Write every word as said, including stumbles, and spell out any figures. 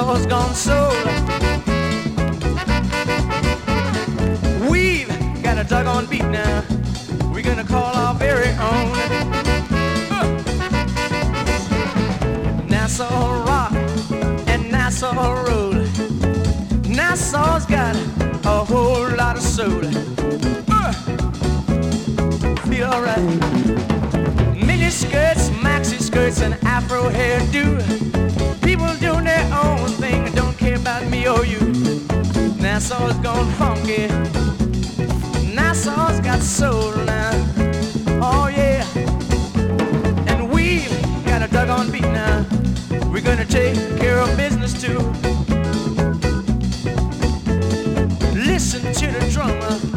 Nassau's gone soul. We've got a doggone beat now. We're gonna call our very own. Uh. Nassau rock and Nassau roll. Nassau's got a whole lot of soul. Uh. Feel alright. Mini skirts, maxi skirts, and Afro hairdo. People doing their own thing, don't care about me or you. Nassau's gone funky. Nassau's got soul now. Oh yeah. And we've got a doggone beat now. We're gonna take care of business too. Listen to the drummer.